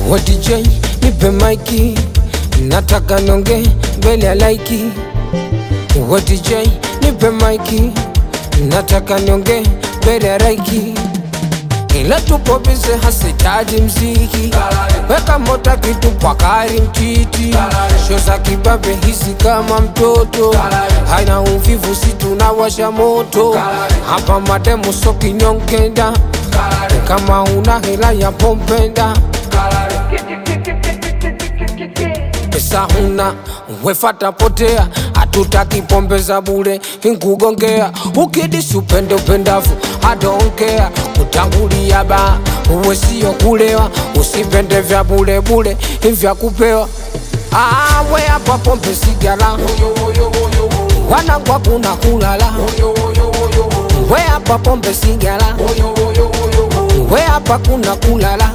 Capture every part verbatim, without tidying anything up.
Wa D J nipe maiki, nataka nonge mbele ya laiki. Wa D J nipe maiki, nataka nonge mbele ya laiki. Ila tupo bize hasitaji mziki, weka mota kitu pakari mtiti. Show za kibabe hisi kama mtoto, haina uvivu si tunawasha moto. Hapa mademu so kinyongenda, kama una hela ya pompenda. Pesa huna wefata potea, hatutaki pombe za bure nkugongea. Ukidisi upende upendavu I don't care, kutangulia ba uwe siyo kulewa. Usipende vya bure bure vya kupewa. Ah, we hapa pombe sigara, wanangwa kuna kulala. We hapa pombe sigara, we hapa kuna kulala.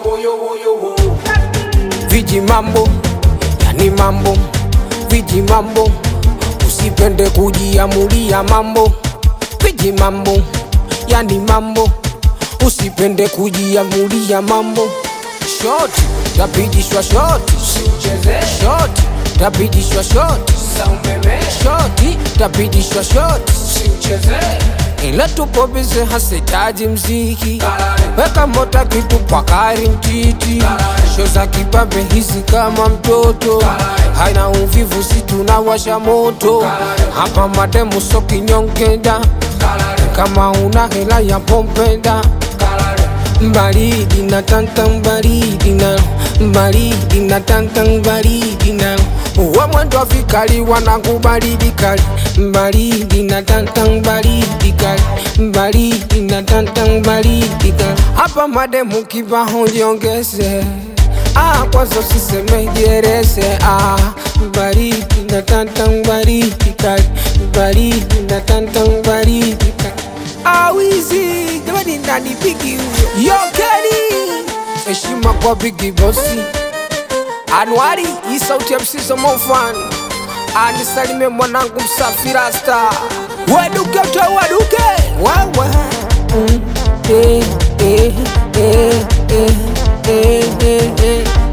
Viji mambo, yani mambo, viji mambo. Usipende kujiamulia mambo, viji mambo, yani mambo. Usipende kujiamulia mambo. Shoti, tapijishwa shoti, shoti, tapijishwa shoti, shoti, tapijishwa shoti. Ila tupo bize hasitaji mziki, weka mota kitu pakari mtiti. Show za kibabe hisi kama mtoto, haina uvivu si tunawasha moto. Hapa mademu so kinyongenda, kama una hela ya pompenda. Baridi na tantang baridi na, baridi na tantang baridi na. Uwe mwendo vikali wanangu baridi kali, baridi na tantang baridi kali, baridi na tantang baridi kali. Hapa mademu kibaho jiongeze, ah kwanza usiseme jerese. Ah, baridi na tantang baridi kali, baridi na tantang baridi kali. Ah wizi, jamani nani bigi huyo? Yo Kenny, heshima kwa bigi bossi. Anuari, hii sauti ya msizo mofan. Anisalime mwanangu msafi rasta. Waduke uta waduke. Wawa mm, eh, eh, eh, eh, eh, eh, eh.